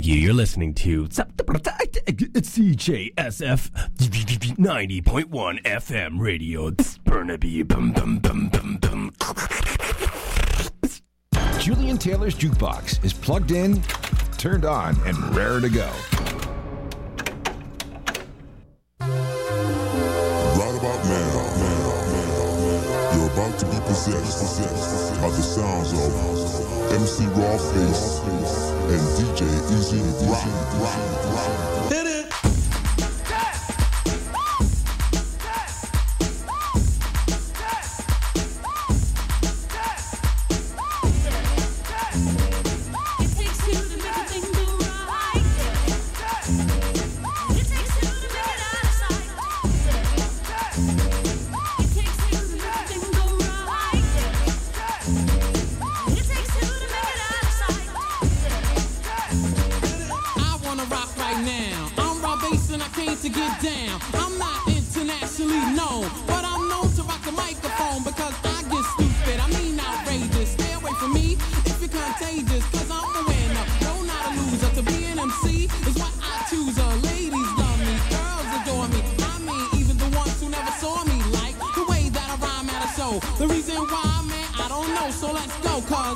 You're listening to CJSF 90.1 FM radio. Burnaby. Julian Taylor's Jukebox is plugged in, turned on, and raring to go. Right about now, you're about to be possessed by the sounds of MC Rawface and DJ Easy Rock. Hit it! To get down, I'm not internationally known, but I'm known to rock the microphone because I get stupid, I mean outrageous. Stay away from me if you're contagious, cause I'm the winner, no not a loser. To be an MC is what I choose. Ladies love me, girls adore me, I mean even the ones who never saw me, like the way that I rhyme at a show. The reason why, man, I don't know, so let's go, cause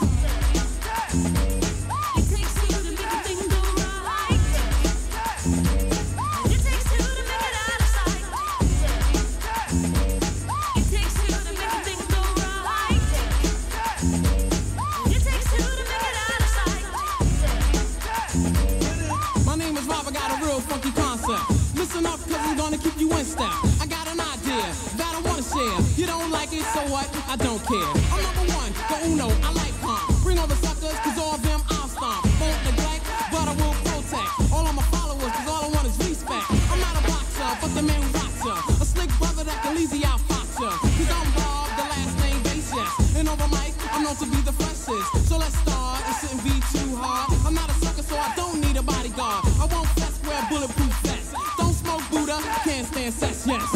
listen up, cause I'm gonna keep you in step. I got an idea that I wanna share. You don't like it, so what? I don't care. I'm number one, the uno, I like calm. Bring all the suckers, cause all of them I'll stomp. Won't neglect, but I will protect all of my followers, cause all I want is respect. I'm not a boxer, but the man who rocks ya. A slick brother that can easy outfox ya. Cause I'm Bob, the last name base, yes. And over mic, I'm known to be the freshest. So let's start, it shouldn't be too hard. I'm not a sucker, so I don't need a bodyguard. I won't fess, wear bulletproof vests. Don't smoke Buddha, can't stand sex, yes.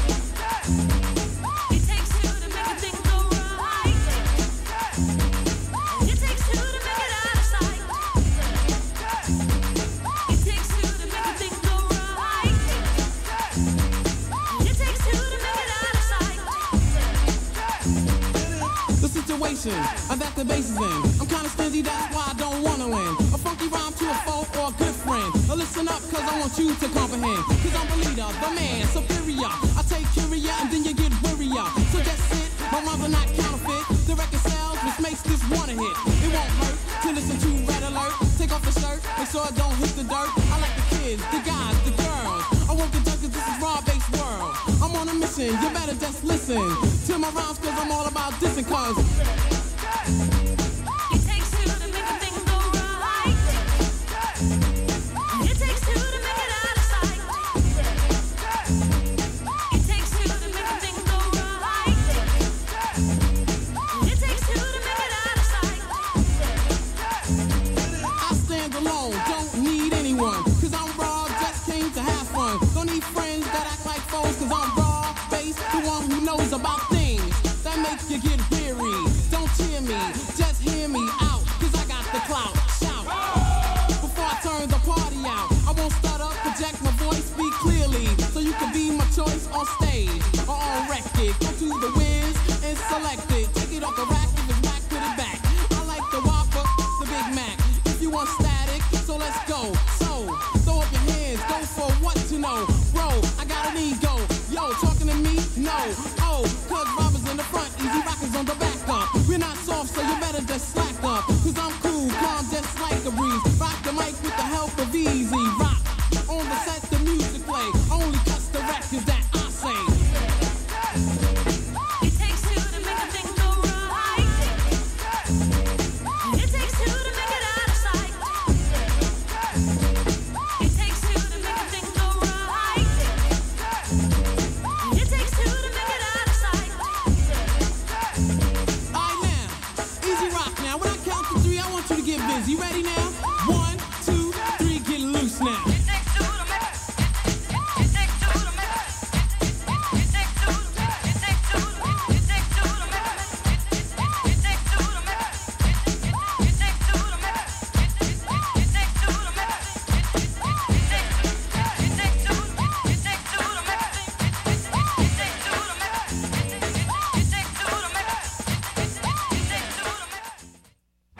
It takes two to make a thing go right. It takes two to make it out of sight. It takes two to make a thing go right. It takes two to make it out of sight. The situation that the bass is in, I'm kinda stingy, that's why I don't wanna win. A funky rhyme to a foe or a good friend. Listen up, cause I want you to comprehend. Cause I'm the leader, the man, superior. I take curia and then you get wearier. So that's it, my rhymes are not counterfeit. The record sells, which makes this one a hit. It won't hurt to listen to Red Alert. Take off the shirt, make sure I don't hit the dirt. I like the kids, the guys, the girls. I won't get done cause this is raw-based world. I'm on a mission, you better just listen to my rhymes cause I'm all about dissing cause it takes two to make a thing go right. It takes two to make it out of sight. It takes two to make a thing go right. It takes two to make it out of sight. I stand alone, don't need anyone, cause I'm raw, just came to have fun. Don't need friends that act like foes, cause I'm raw, based, the one who knows about things that make you get weary. Don't cheer me, just hear me out, cause I got the clout. Shout before I turn the party out. I won't stutter, project my voice, speak clearly, so you can be my choice on stage or on record. Go to the whiz and select it. Take it off the rack, if it's whack, put it back. I like the Whopper, the Big Mac. If you want static, so let's go. So, throw up your hands, go for what to know. Bro, I got an ego. Yo, talking to me? No. Oh, cause Robbers in the front, Easy Rockers on the back up. We're not soft, so you better just slack up. Cause I'm cool, calm, just like a breeze. Rock the mic with the help of Easy Rock. On the set, the music play. Only cuts the records that I say. It takes two to make a thing go right. It takes two to make it out of sight. It takes two to make a thing go right. It takes two to make it out of sight. Alright now, Easy Rock now. When I count to three, I want you to get busy. Ready now? 1, 2, 3, get loose.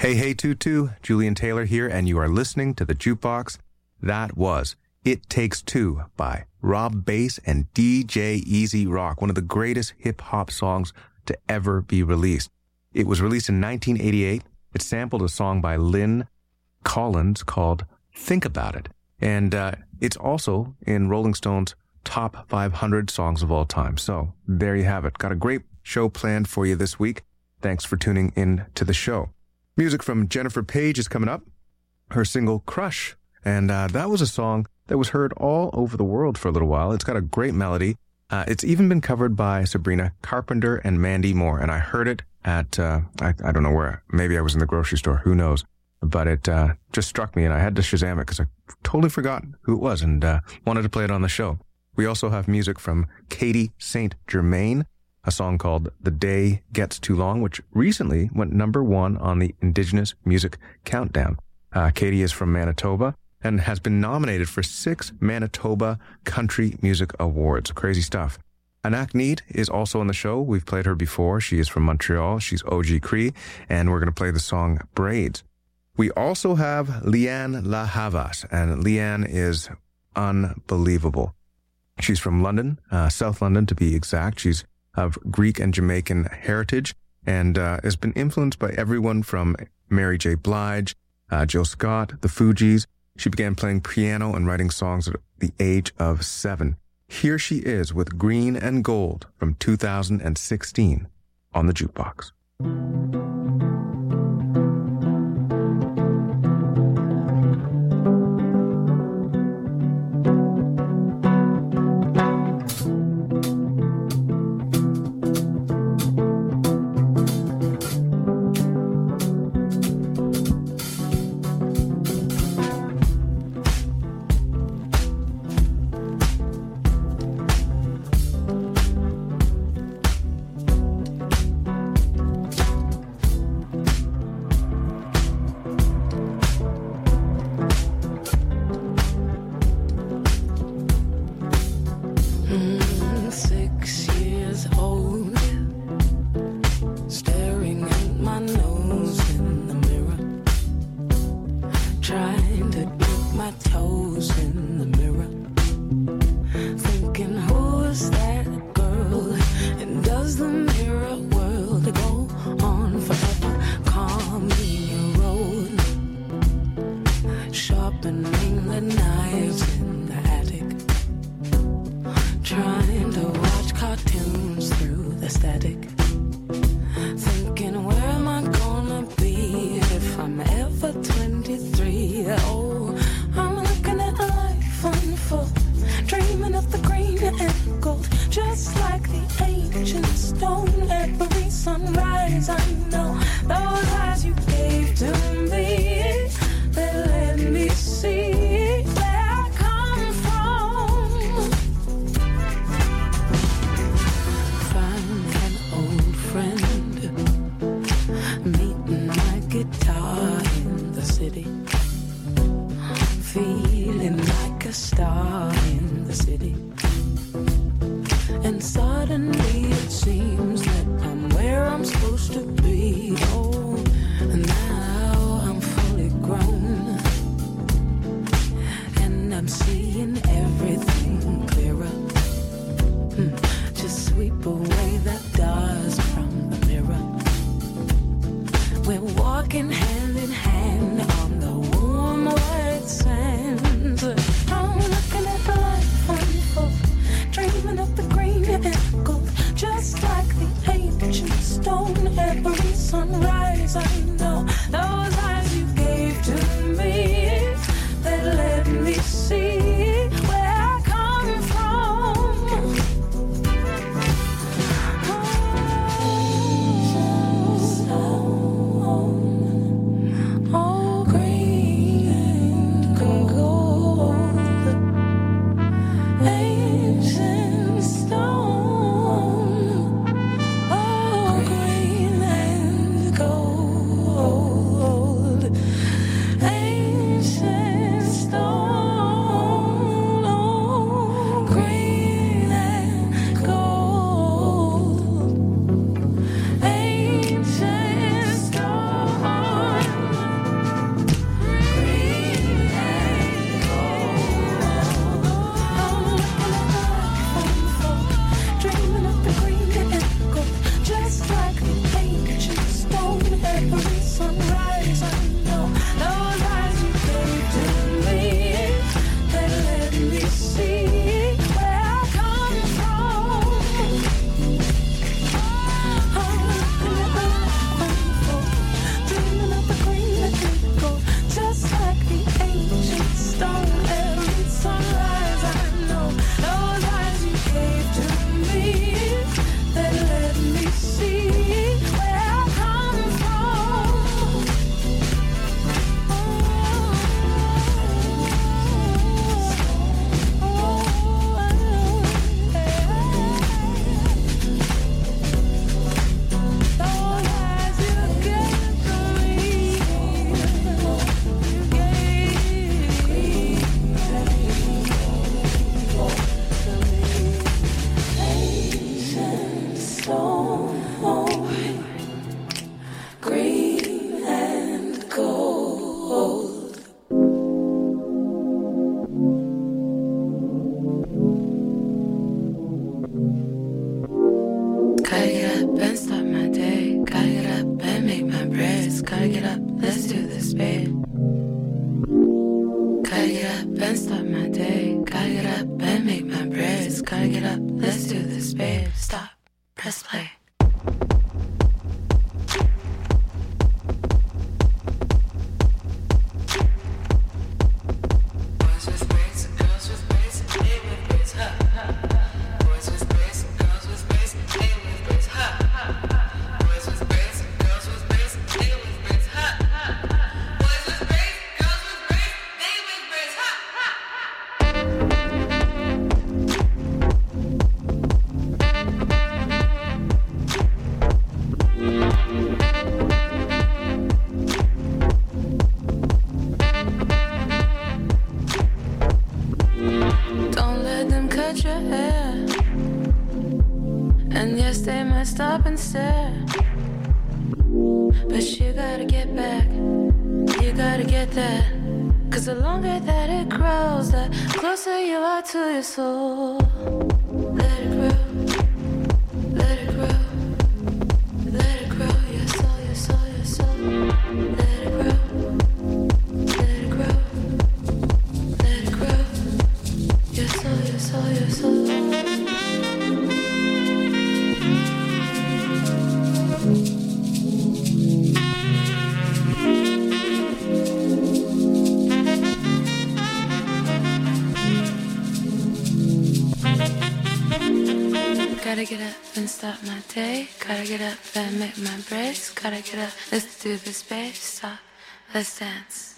Hey, hey, Tutu, Julian Taylor here, and you are listening to The Jukebox. That was It Takes Two by Rob Bass and DJ Easy Rock, one of the greatest hip-hop songs to ever be released. It was released in 1988. It sampled a song by Lynn Collins called Think About It. And it's also in Rolling Stone's top 500 songs of all time. So there you have it. Got a great show planned for you this week. Thanks for tuning in to the show. Music from Jennifer Page is coming up. Her single Crush. And that was a song that was heard all over the world for a little while. It's got a great melody. It's even been covered by Sabrina Carpenter and Mandy Moore. And I heard it at, I don't know where. Maybe I was in the grocery store. Who knows? But it just struck me and I had to Shazam it because I totally forgot who it was and wanted to play it on the show. We also have music from Katie St. Germain, a song called The Day Gets Too Long, which recently went #1 on the Indigenous Music Countdown. Katie is from Manitoba and has been nominated for 6 Manitoba Country Music Awards. Crazy stuff. Anak Need is also on the show. We've played her before. She is from Montreal. She's OG Cree, and we're going to play the song Braids. We also have Leanne La Havas, and Leanne is unbelievable. She's from London, South London to be exact. She's of Greek and Jamaican heritage and has been influenced by everyone from Mary J. Blige, Jill Scott, the Fugees. She began playing piano and writing songs at the age of 7. Here she is with Green and Gold from 2016 on the Jukebox. Gotta get up and start my day. Gotta get up and make my prayers. Gotta get up, let's do this, babe. Stop, press play. Stop and stare, but you gotta get back, you gotta get that, 'cause the longer that it grows, the closer you are to your soul. Let it grow, let it grow, let it grow, your soul, your soul, your soul. Let it grow, let it grow, let it grow, your soul, your soul, your soul. Gotta get up and start my day. Gotta get up and make my breaks. Gotta get up, let's do this, babe. Stop, let's dance.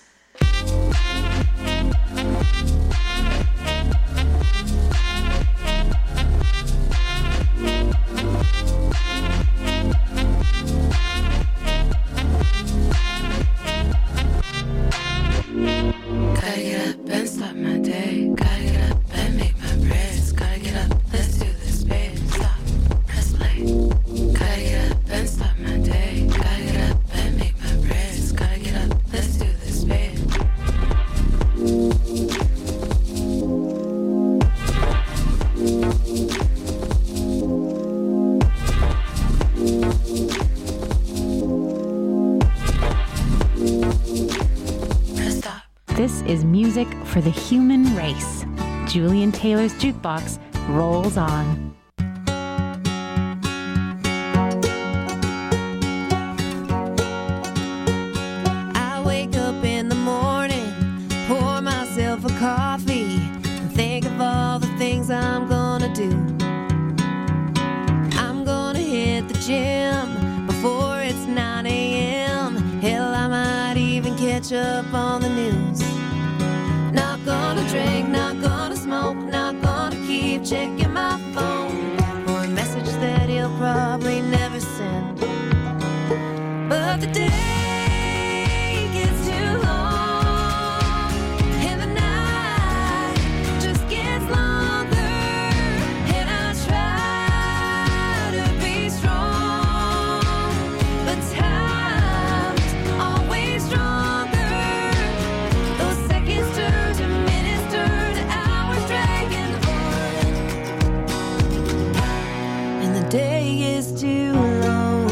Gotta get up and start my day. Gotta get up and make my prayers. Gotta get up, let's do this, babe. Stop, press play. Gotta get up and start my day. Gotta get up and make my prayers. Gotta get up, let's do this, babe. This is music for the human race. Julian Taylor's Jukebox rolls on. I wake up in the morning, pour myself a coffee, and think of all the things I'm gonna do. I'm gonna hit the gym before it's 9 a.m. Hell, I might even catch up on the news. Not gonna drink, not gonna smoke, not gonna keep checking my phone for a message that he'll probably never send. But the day gets too long, and the night just gets longer, and I try to be strong, but time's always stronger. Those seconds turn to minutes, turn to hours, dragging on, and the day is too long.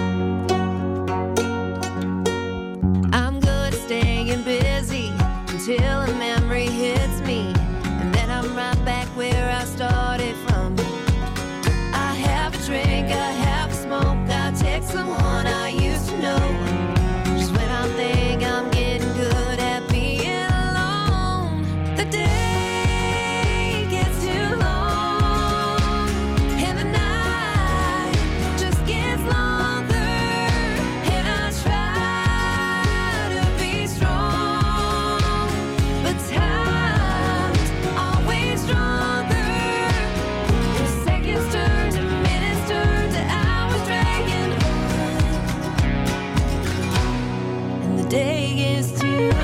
I'm good at staying busy until a memory hits me, and then I'm right back where I started from. I have a drink, I have a smoke, I text someone I used to know, just when I think I'm getting good at being alone. The day gets too long, and the night just gets longer, and I try to be strong, but time's always stronger. The seconds turn to minutes, turn to hours, dragging on, and the day is too long.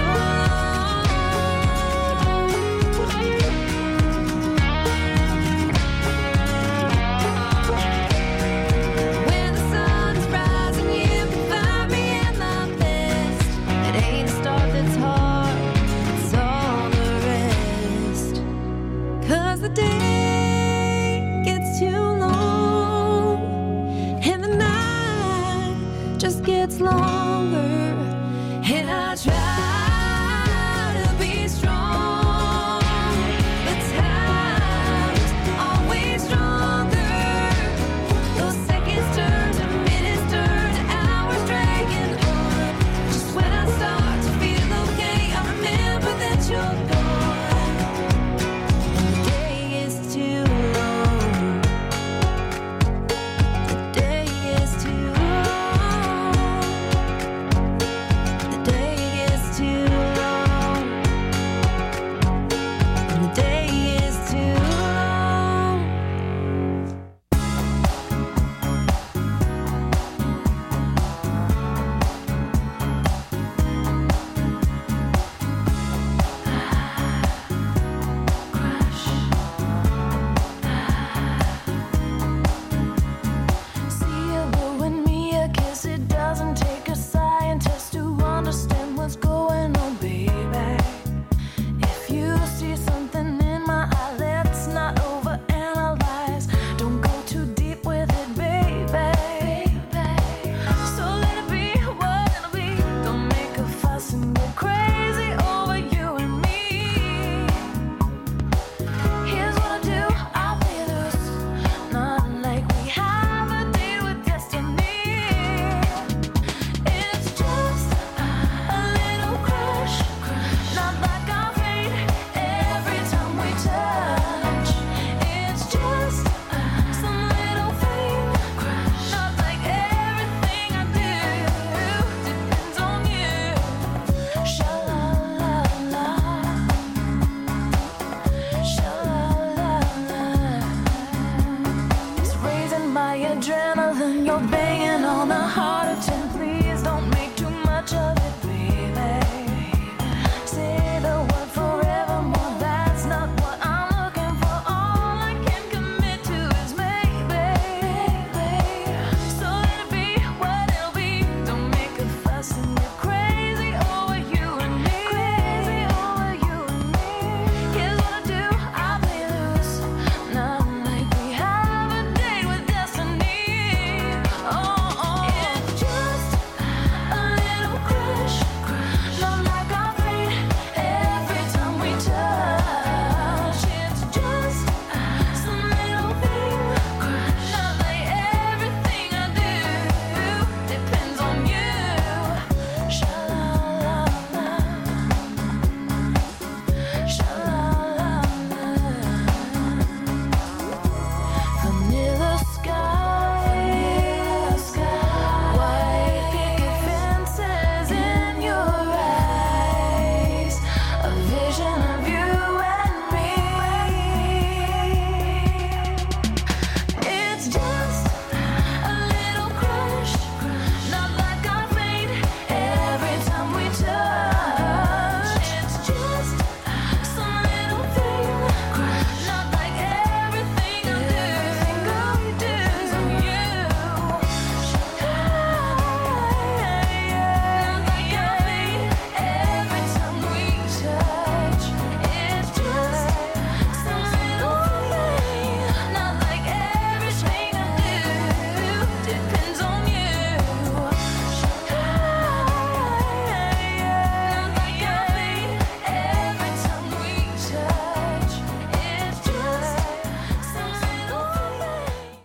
When the sun's rising, you can find me at my best. It ain't a start that's hard, it's all the rest. 'Cause the day gets too long, and the night just gets longer, and I try to be strong,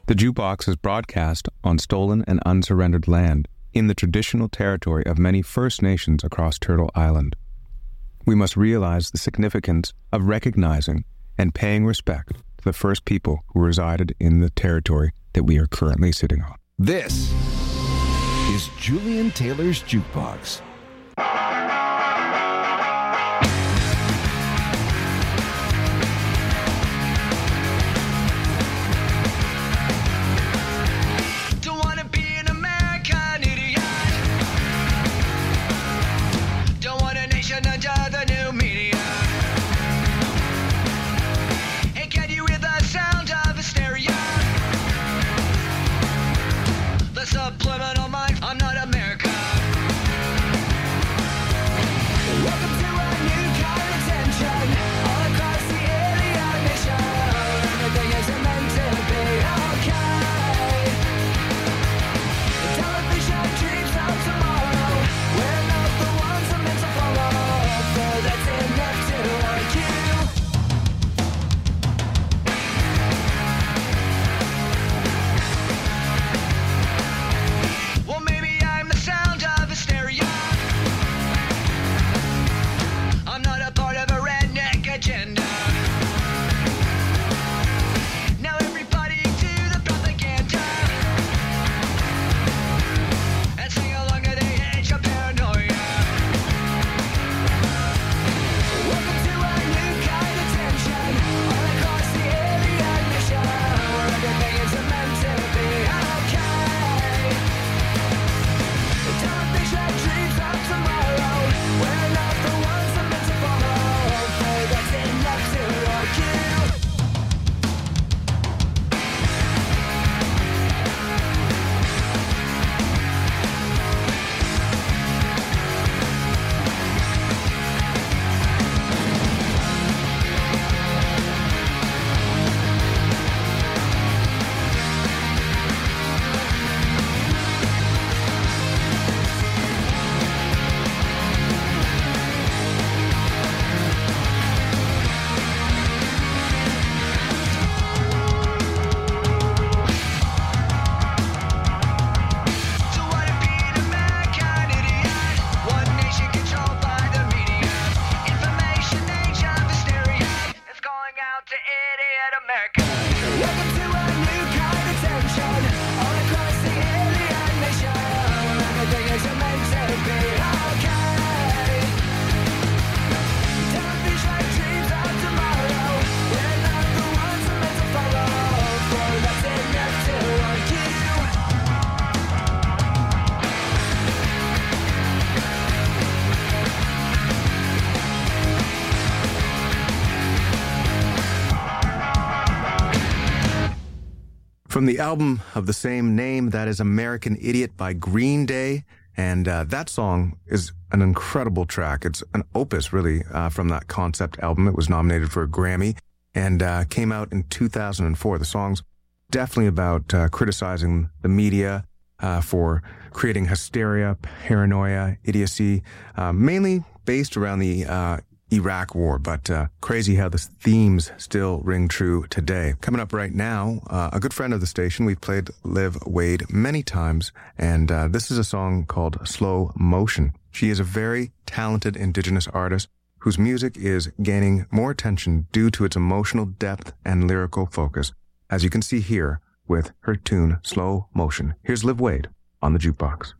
The Jukebox is broadcast on stolen and unsurrendered land in the traditional territory of many First Nations across Turtle Island. We must realize the significance of recognizing and paying respect to the first people who resided in the territory that we are currently sitting on. This is Julian Taylor's Jukebox. Subliminal mind, I'm not America. From the album of the same name, that is American Idiot by Green Day. And that song is an incredible track. It's an opus, really, from that concept album. It was nominated for a Grammy and came out in 2004. The song's definitely about criticizing the media for creating hysteria, paranoia, idiocy, mainly based around the Iraq War, but crazy how the themes still ring true today. Coming up right now, a good friend of the station. We've played Liv Wade many times, and this is a song called Slow Motion. She is a very talented Indigenous artist whose music is gaining more attention due to its emotional depth and lyrical focus, as you can see here with her tune Slow Motion. Here's Liv Wade on the Jukebox.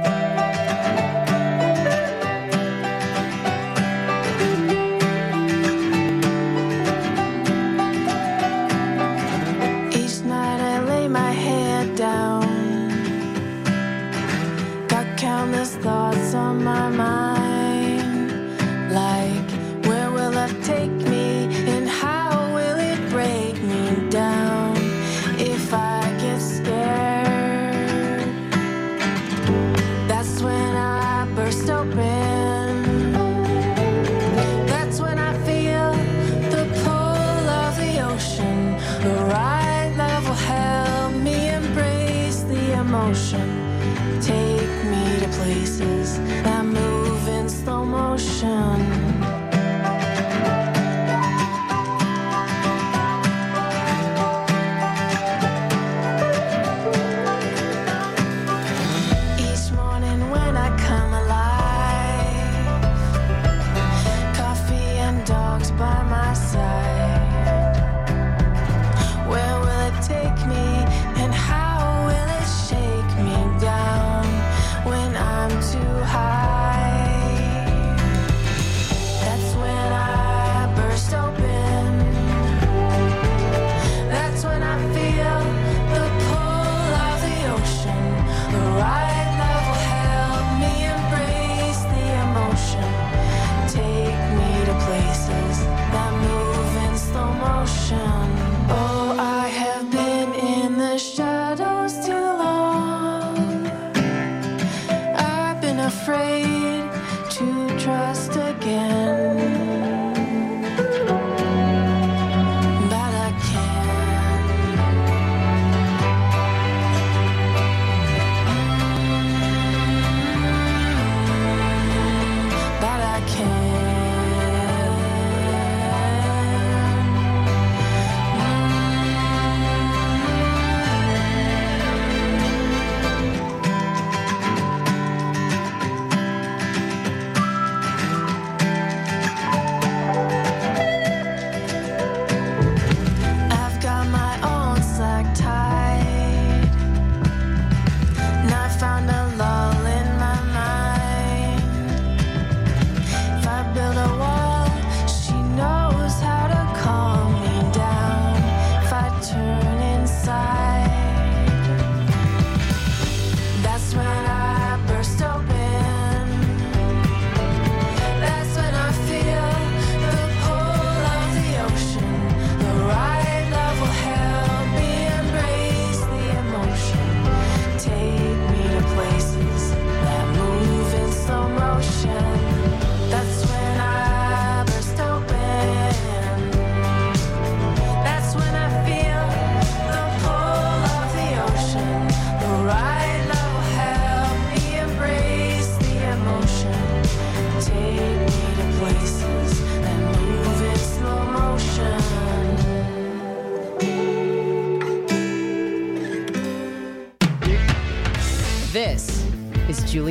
Countless thoughts on my mind, like where will it take me and how will it break me down if I get scared?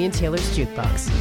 Julian Taylor's Jukebox.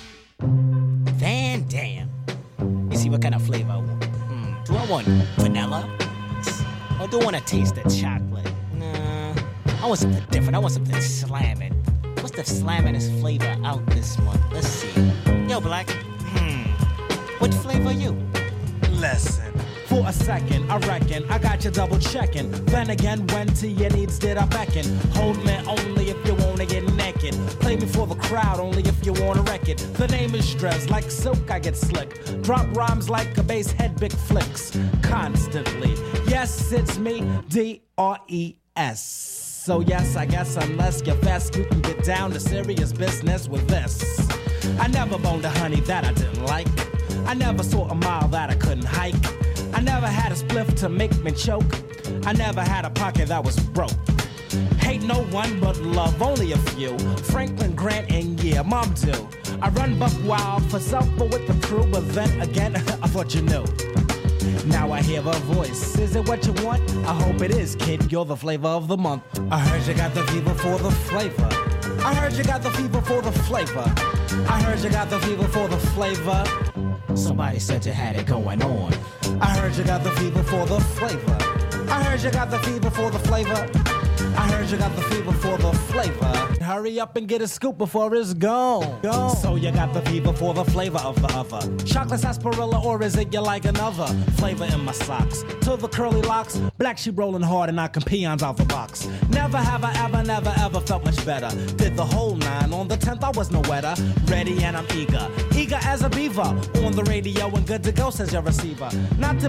Van Dam. You see what kind of flavor I want? Do I want vanilla? Or do I want to taste the chocolate? Nah, I want something different. I want something slamming. What's the slamminest flavor out this month? Let's see. Yo, Black. What flavor are you? Listen. For a second, I reckon I got you double checking. Then again, when to your needs did I beckon? Hold me only if you wanna get naked. Play me for the crowd only if you wanna wreck it. The name is Stress, like silk I get slick. Drop rhymes like a bass head, big flicks. Constantly, yes, it's me, D-R-E-S. So yes, I guess unless you're fast, you can get down to serious business with this. I never boned a honey that I didn't like. I never saw a mile that I couldn't hike. I never had a spliff to make me choke. I never had a pocket that was broke. Hate no one but love only a few. Franklin Grant and yeah, Mom do. I run buck wild for self but with the crew. But then again, I thought you knew. Now I hear a voice. Is it what you want? I hope it is, kid. You're the flavor of the month. I heard you got the fever for the flavor. I heard you got the fever for the flavor. I heard you got the fever for the flavor. Somebody said you had it going on. I heard you got the fever for the flavor. I heard you got the fever for the flavor. I heard you got the fever for the flavor. Hurry up and get a scoop before it's gone. So you got the fever for the flavor of the other. Chocolate sarsaparilla, or is it you like another flavor in my socks? To the curly locks, black sheep rolling hard and knocking peons out the box. Never have I ever, never ever felt much better. Did the whole 9. On the 10th I was no wetter. Ready and I'm eager. Eager as a beaver. On the radio and good to go, says your receiver. Not to